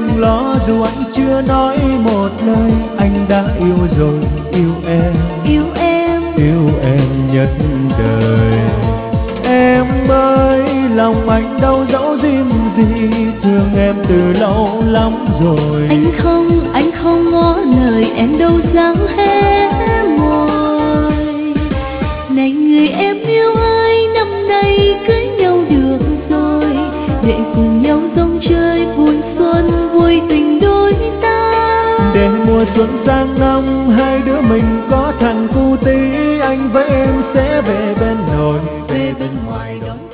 đừng lo dù anh chưa nói một lời, anh đã yêu rồi, yêu em, yêu em, yêu em nhất đời. Em ơi, lòng anh đâu dẫu riêng gì, thương em từ lâu lắm rồi. Anh không ngỏ lời, em đâu dám hé môi. Này người em yêu ơi, năm nay cưới nhau được rồi, để cùng nhau rong chơi vui xuân, vui tình đôi ta. Để mùa xuân sang năm hai đứa mình có thằng cu tí, anh với em sẽ về bên nội, về bên ngoài đón